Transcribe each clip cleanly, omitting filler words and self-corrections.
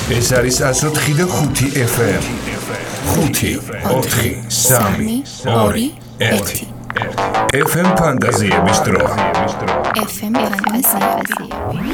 ეს არის 104 და 5 FM. 5 4 3 2 1 FM ფანტაზიების დრო. FM ფანტაზიები.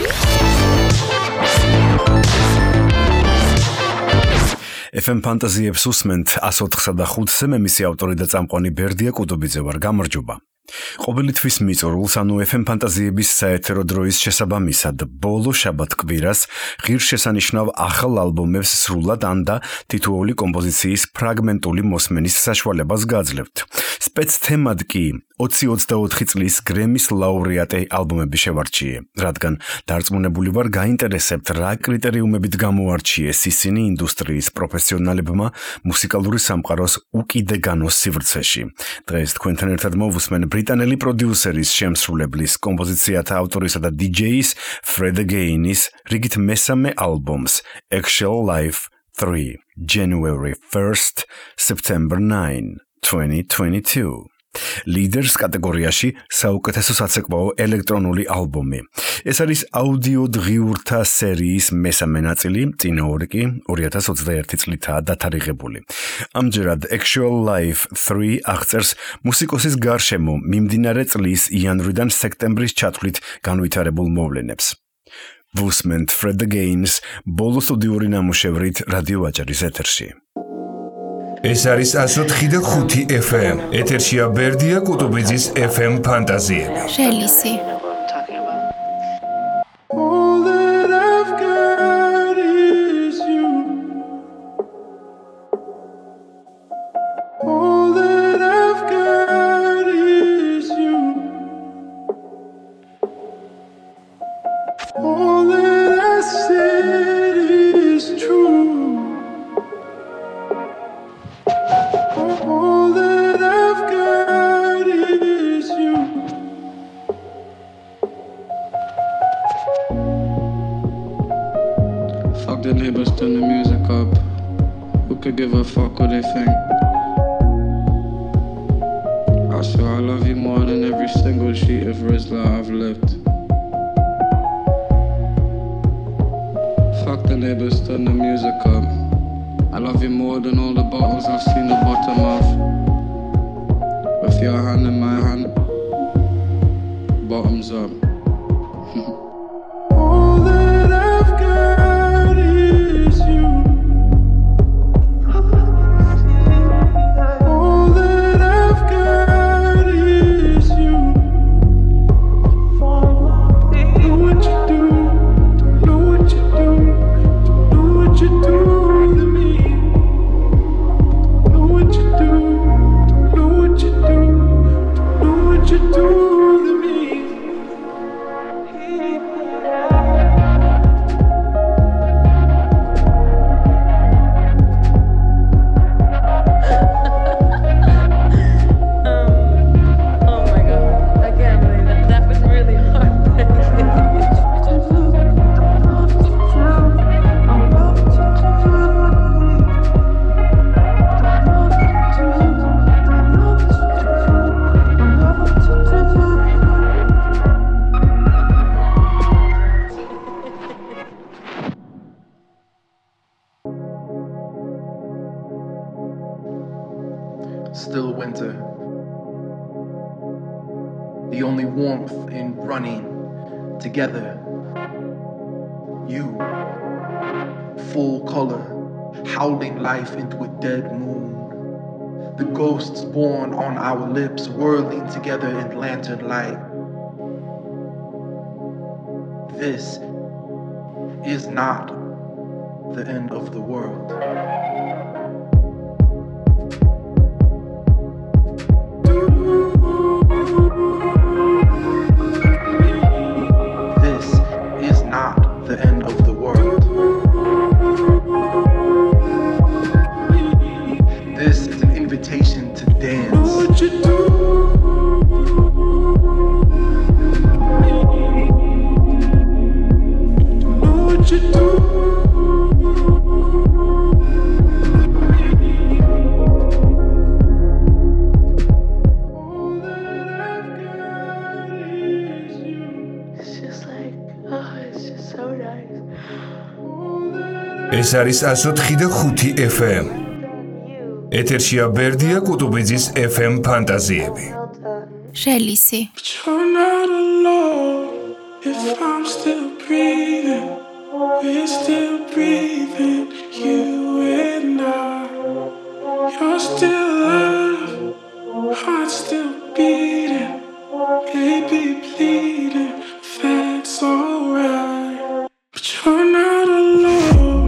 FM ფანტაზიებს უსმენთ 104 და 5-ზე მე მისი ავტორი და წამყვანი ბერდია კუდობიძე ვარ. გამარჯობა. ყოველი თვის მიწურულს, ანუ FM ფანტაზიების საეთერო დროის შესაბამისად, ბოლო შაბათ-კვირას ღირსშესანიშნავ ახალ ალბომებს სრულად ან და თითოეული კომპოზიციის ფრაგმენტული მოსმენის საშუალებას გაძლევთ. სპეცთემად კი 2024 წლის გრემის ლაურეატი ალბომები შევარჩიე, რადგან დარწმუნებული ვარ გაინტერესებთ რა კრიტერიუმებით გამოარჩიეს ისინი ინდუსტრიის პროფესიონალებმა მუსიკალური სამყაროს უკიდეგანოს სივრცეში. დღეს თქვენთან ერთად მოვუსმენ ბრიტანელი პროდიუსერის შემსრულებლის, კომპოზიციათა ავტორისა და DJ-ის Fred Again-ის რიგით მესამე ალბომს Actual Life 3 January 1st September 9 2022. Leaders კატეგორიაში საუკეთესო საცეკვაო ელექტრონული ალბომი. ეს არის აუდიო დღიურთა სერიის მესამე ნაწილი, წინა ორი კი 2021 წლითაა დათარიღებული. ამჯერად Actual Life 3 აღწერს მუსიკოსის გარშემო მიმდინარე წლის იანვრიდან სექტემბრის ჩათვლით განვითარებულ მოვლენებს. ვუსმენთ Fred Again-ს ბოლო სტუდიური ნამუშევრით რადიო აჭარის ეთერში. ეს არის 104 და 5 FM. ეთერშია ბერდია კუდობიძის FM ფანტაზიები. რელისი. All that I've got is you. All that I've got is you. All that I said is true. All that I've got is you. Fuck the neighbors, turn the music up. Who could give a fuck what they think? I swear I love you more than every single sheet of Rizla I've lived. Fuck the neighbors, turn the music up. I love you more than all the bottles I've seen the bottom of. With your hand in my hand, bottoms up. All that I've got is you. All that I've got is you. Know what you do, know what you do, know what you do to me. Know what you do, know what you do, know what you do to me. Oh my god, I can't believe that. That was really Still winter. The only warmth in running together. You, full color, howling life into a dead moon. The ghosts born on our lips, whirling together in lantern light. This is not the end of the world. This is not the end of the world. This is an invitation to dance. Know what you do. Know what you do. It's just like, oh, it's just so nice. All that ეს არის 104.5 FM. ეთერშია ბერდია კუტუბიძის FM ფანტაზიები. შელისი. You're not alone if I'm still breathing. We're still breathing, you and I. You're still alive, heart still beating, baby bleeding, that's alright. But you're not alone.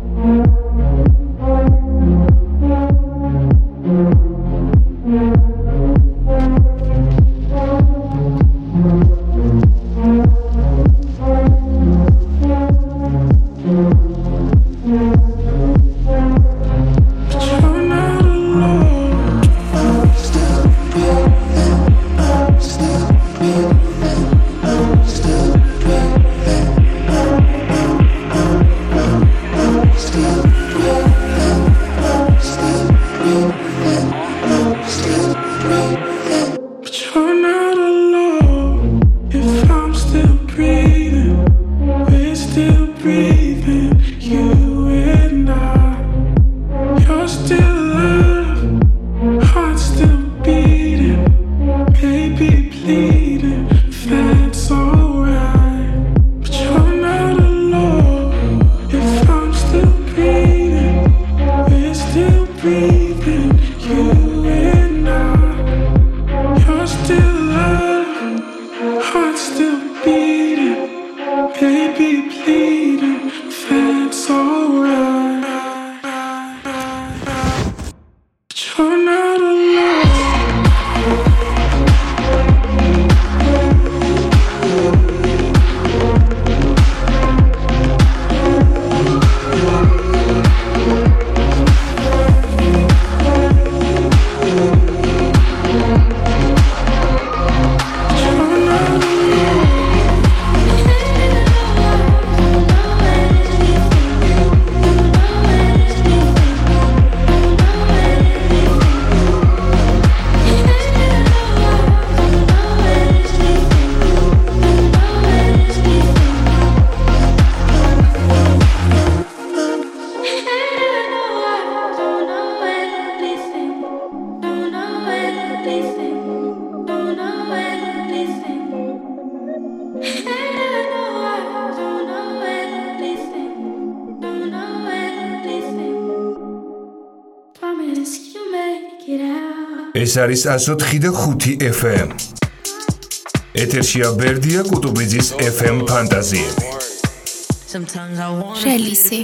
ეს არის 104.5 FM. ეთერშია ბერდია კუტუბიძის FM ფანტაზიები. შელისი.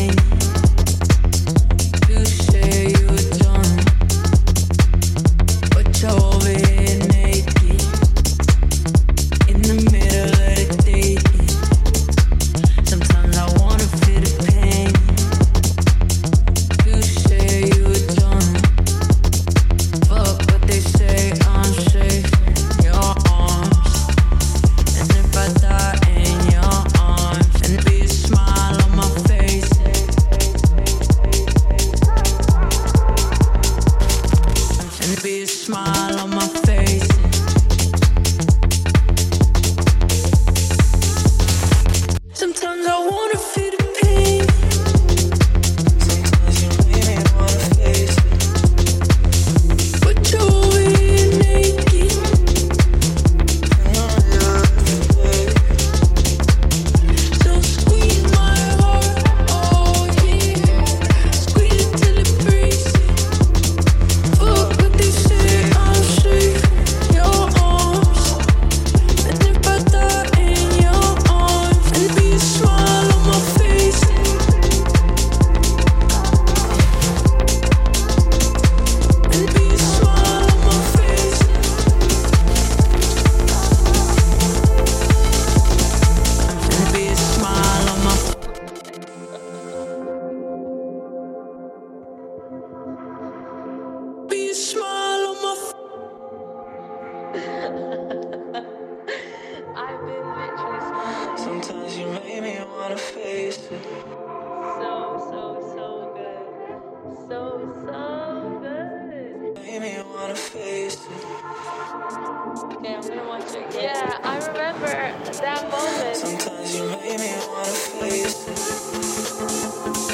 Okay, I'm gonna watch it. Yeah, I remember that moment. Sometimes you make me wanna face it.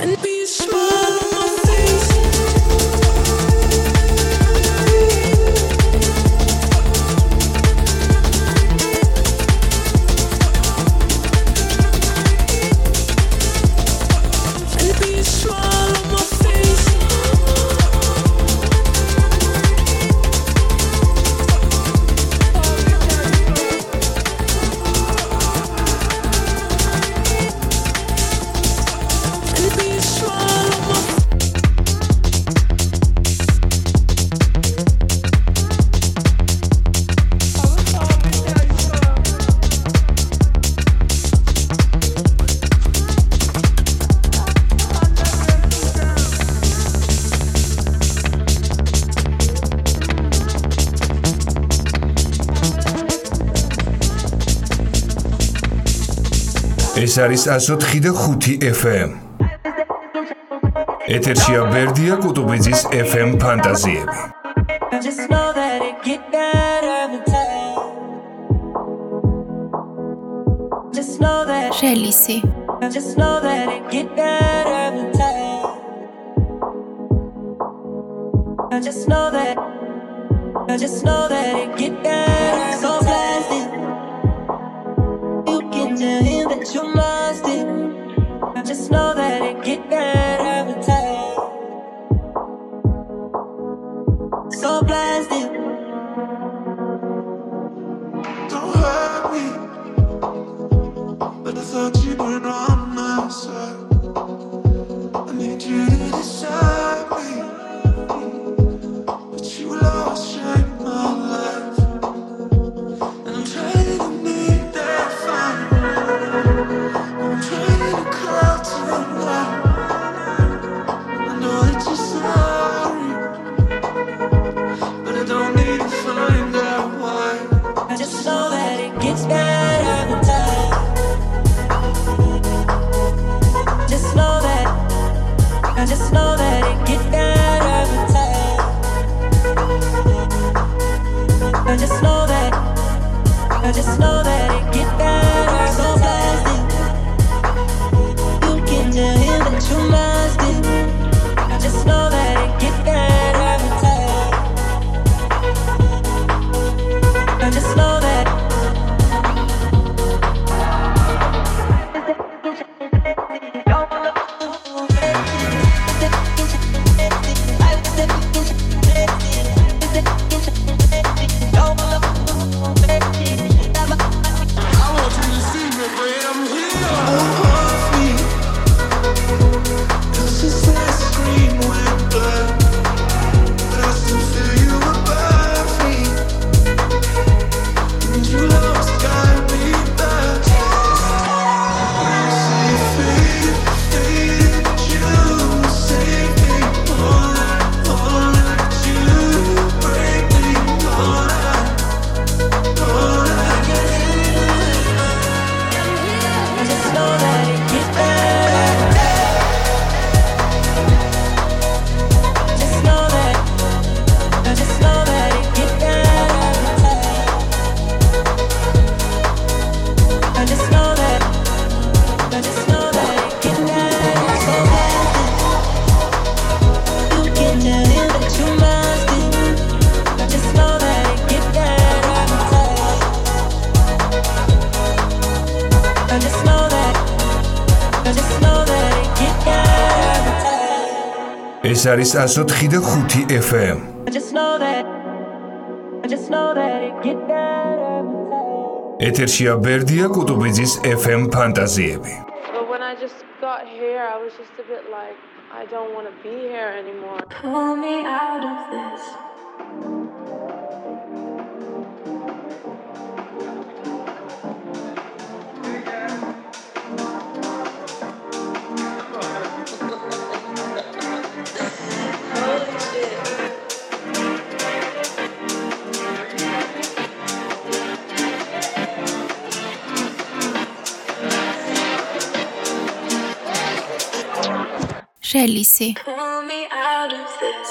ეს არის 104.5 FM. ეთერშია ბერდია კუტუბიძის FM ფანტაზიები. Just know that it get better every time. Just know that. Release. Just know that it get better every time. I just know that. I just know that it get better. So blasted. You can tell him that you lost it. I just know that it get better every time. So blasted. Don't hurt me, but I thought you were on my side. I need you to decide me, but you lost shape my life, and I'm trying to make that fine. I'm trying to call tonight. I know that you're sorry, but I don't need to find out why. I just know that it gets better every time. Just know that. I just know that it gets better every time. I just know that. I just know that it gets better. So blasted. You can tell him that you lost it. I just know that it gets better every time. I just know that. I want you to see me when I'm here. Off me, 'cause this last scream went black, but I still feel you above me. And you lost, got me back. Say faded, faded, you save me all night, you break me all night. I just know that it gets better. Just know that. I just know that it gets better every time. I just know that. I just know that it gets better. So blasted. You can tell him that you lost it. I just know that it gets better every time. I just know that. I just know that it gets better every time. ეს არის 104.5 FM. I just know that. I just know that it gets better every time. ეთერშია ბერდია კუტუბიძის FM ფანტაზიები. But when I just got here, I was just a bit like, I don't want to be here anymore. Pull me out of this. Release. Pull me out of this.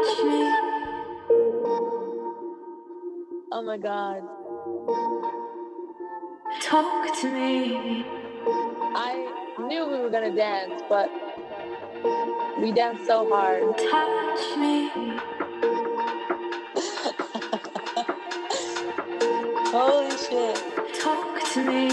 Oh my God. Talk to me. I knew we were gonna dance, but we danced so hard. Touch me. Holy shit. Talk to me.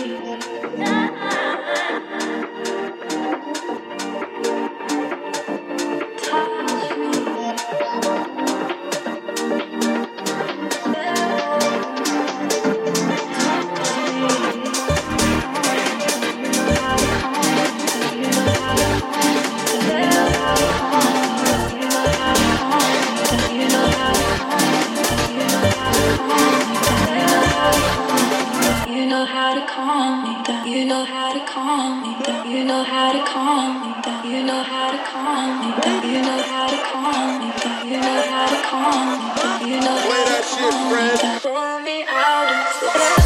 You know how to calm me down. You know how to calm me down. You know how to calm me down. You know how to calm me down. You know how to calm me down. You know how to calm me down. You know how to calm me down. Pull me out of this.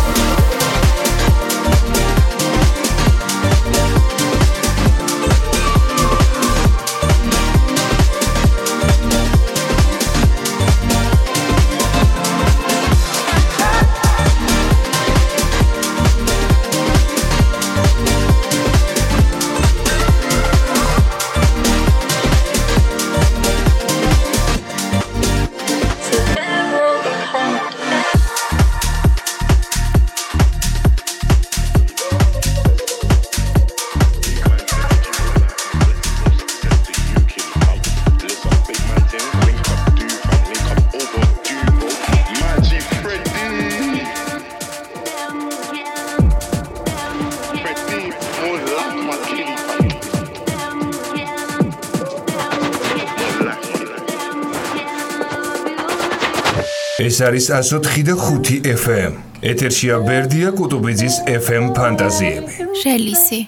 ეს არის 104.5 FM. ეთერშია ბერდია კუტუბიძის FM ფანტაზიები. შელისი.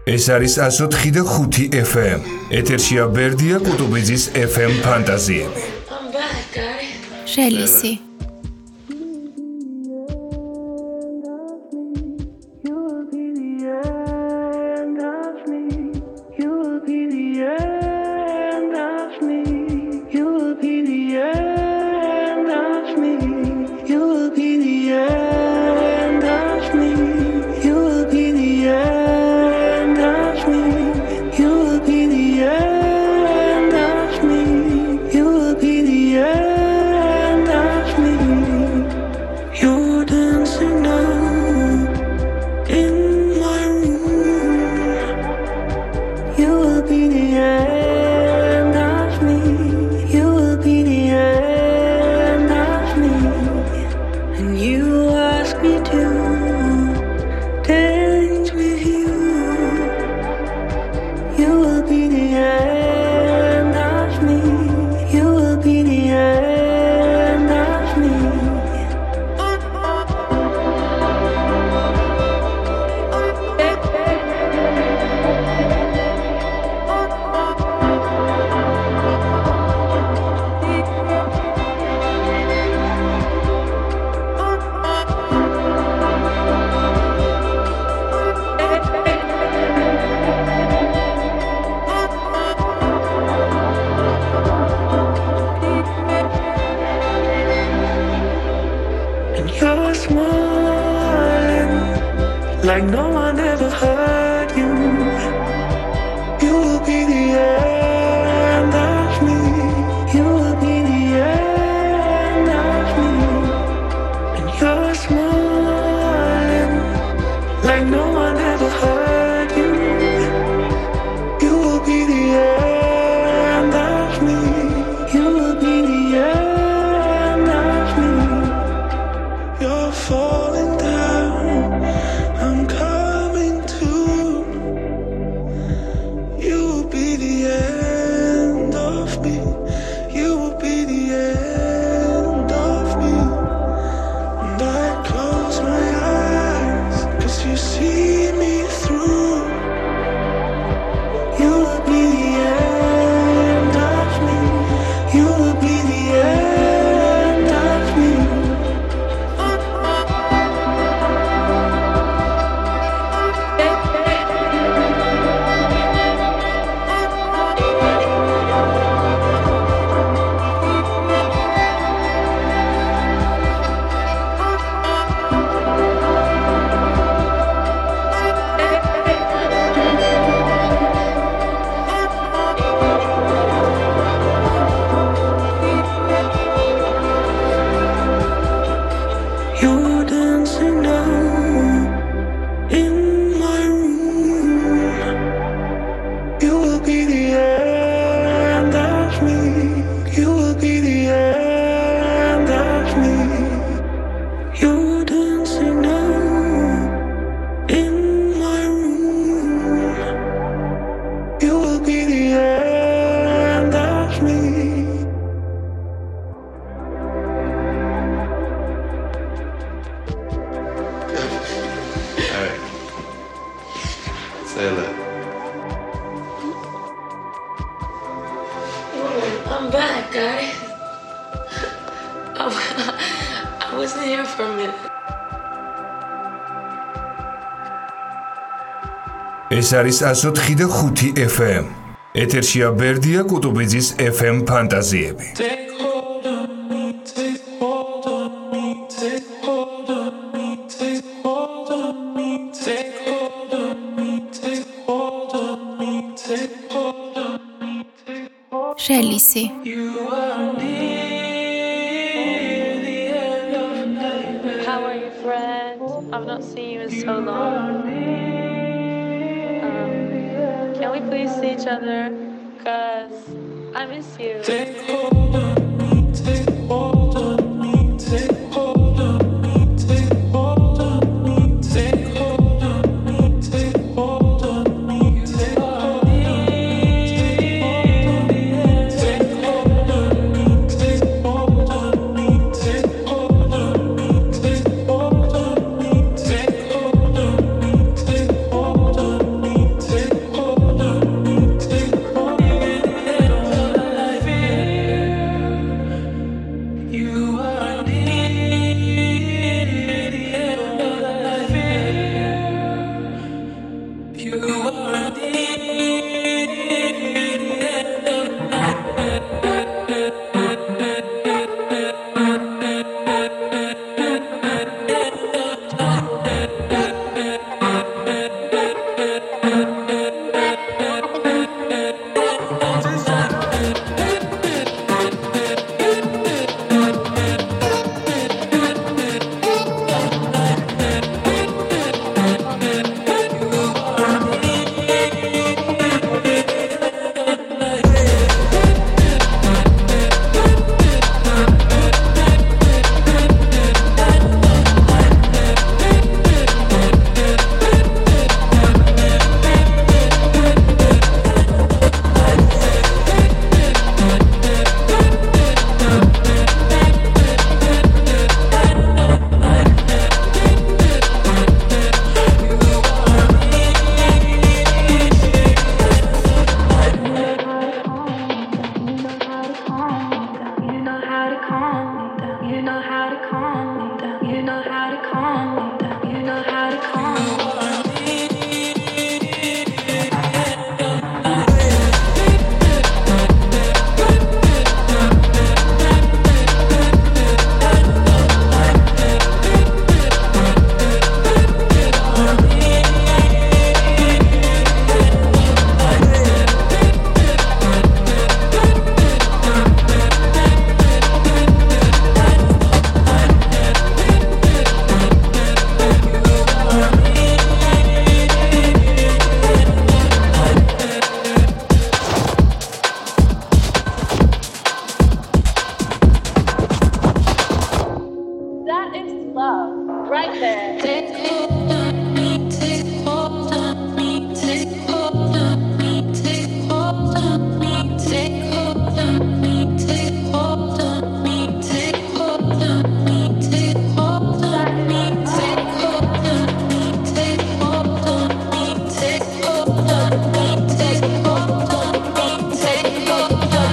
ეს არის 104.5 FM. ეთერშია ბერდია კუტუბიძის FM ფანტაზიები. შელისი. Like no one ever heard you. You will be the end of me. You will be the end of me. And you're smiling like no one ever heard you. You will be the end of me. You will be the end of me. You're falling down. I'm coming to. You will be the end of me. You will be the end of me. And I close my eyes, 'cause you see me through. You will be the end of me. You will be the end of me. You're dancing now in my room. You will be the end of me. You will be the end of me. You're dancing now in my room. You will be the end of me. Alright. Say that. I'm back, guys. I wasn't here for a minute. ეს არის 104.5 FM. ეთერშია ბერდია კუტუბიძის FM ფანტაზიები. Take hold of me, take hold of me, take hold of me, take hold of me, take hold of me, take hold of me, take hold of me, take hold. შელისი. You are near the end of night. How are you, friend? I've not seen you in so long. Can we please see each other? 'Cause I miss you. Take hold of me, take hold of me, take hold of me, take hold of me, take hold of me, take hold of me, take hold of me, take hold of me, take hold of me, take hold of me, take hold of me, take hold of me, take hold of me, take love. Right there. Take hold of me, take hold of me, take hold of me, take hold of me, take hold of me, take hold of me, take hold of me, take hold of me, take hold of me, take hold of me, take hold of me, take hold of me, take hold of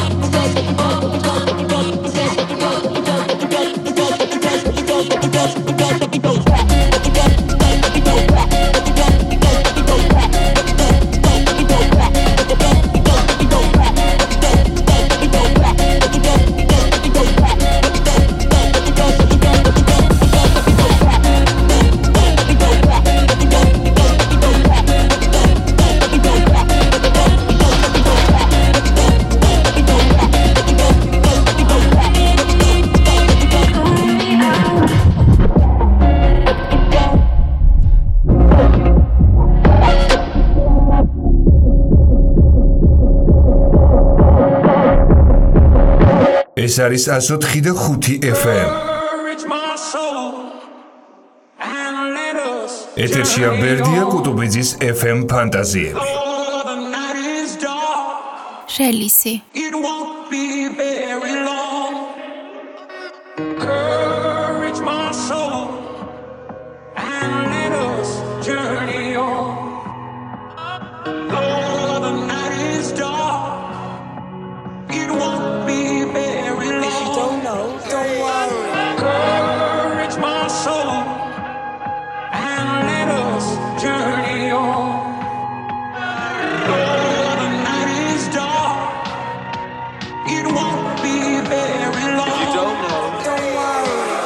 ეს არის 104.5 FM. ეთერშია ბერდია კუტუბიძის FM ფანტაზიები. შელისი. It won't be very long. Courage my soul and let us journey on. Though the night is dark, it won't be very long. If you don't know, don't worry. Courage my soul and let us journey on. Though the night is dark, it won't be very long. If you don't know, don't worry.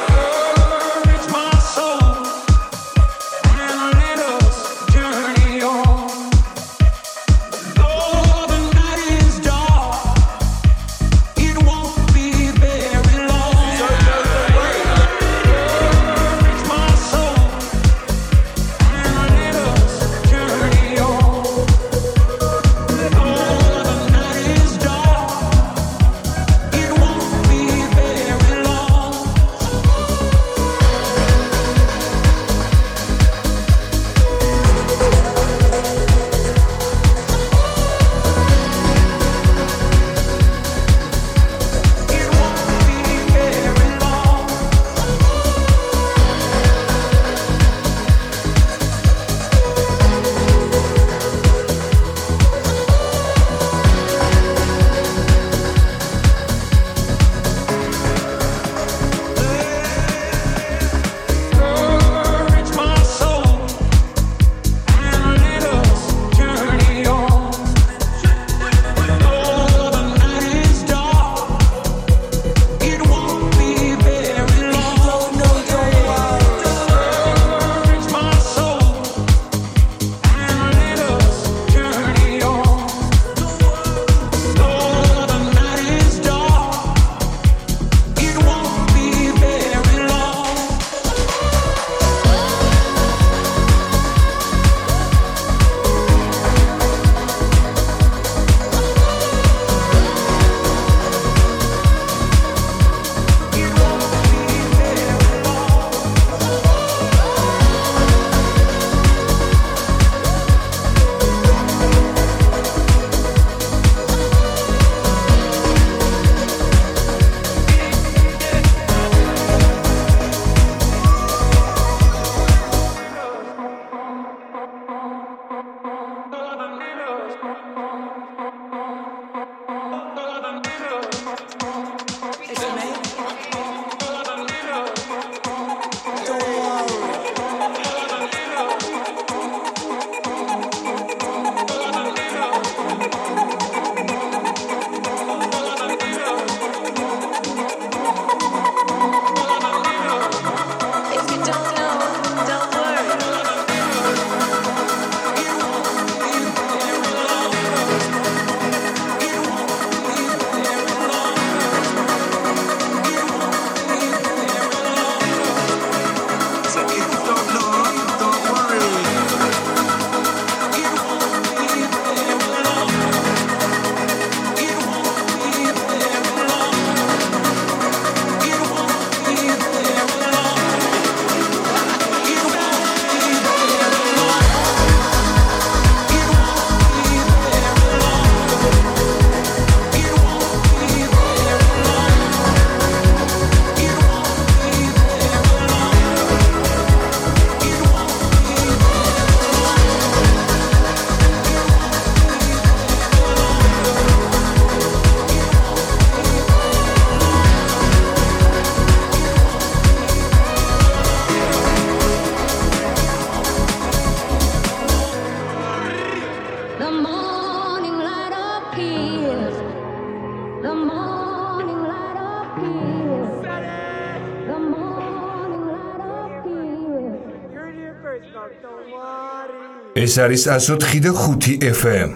ეს არის 104 და 5 FM.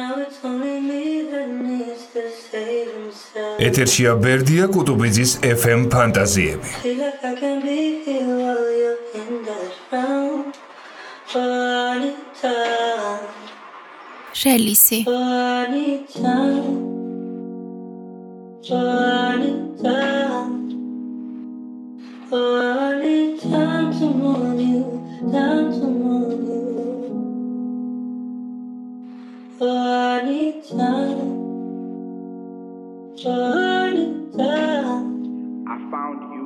ეთერშია ბერდია კუტუბიძის FM ფანტაზიები. შელისი. I found you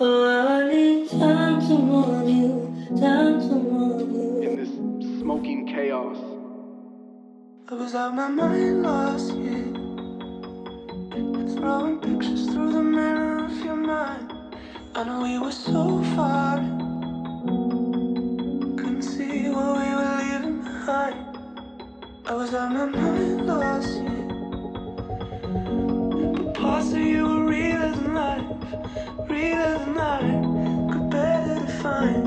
in this smoking chaos. I was out my mind last year, throwing pictures through the mirror of your mind. I know we were so far, couldn't see what we were leaving behind. I was out my mind last year, but parts of you were realer than life, realer than life, could better define.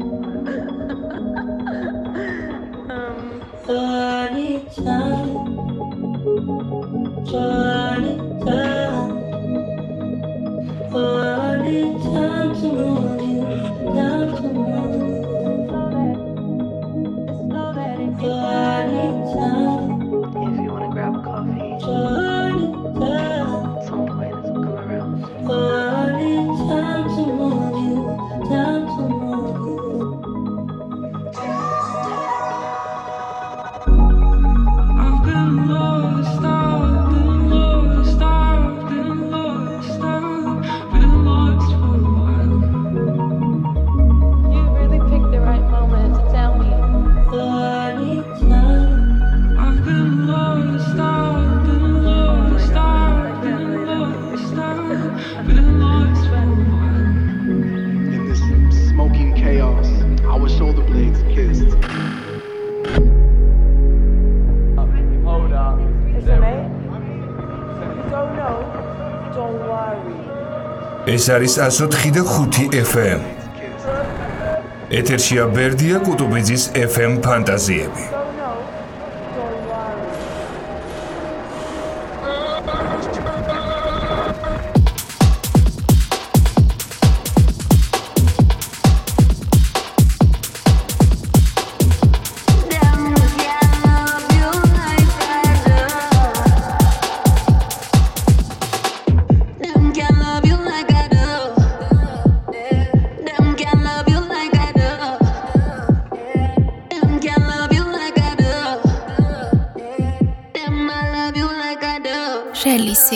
If you want to grab a coffee, at some point this will come around. I've been lost, I've been lost, I've been lost, I've been lost for a while. You really picked the right moment to tell me. I've been lost, I've been lost, I've been lost, I've been lost for a while. In this smoking chaos, our shoulder blades kissed. Hold up. Listen, mate. You don't know, don't worry. ეს არის 104 და 5 FM. ეთერშია ბერდია კუტუბიძის FM ფანტაზიები. Don't know, don't worry. შელისი.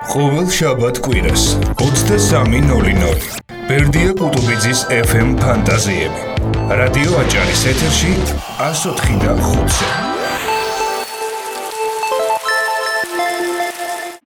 ყოველ შაბათ კვირას 23:00 ბერდია კუტუბიძის FM ფანტაზიები. რადიო აჭარის ეთერში 104.5-ზე.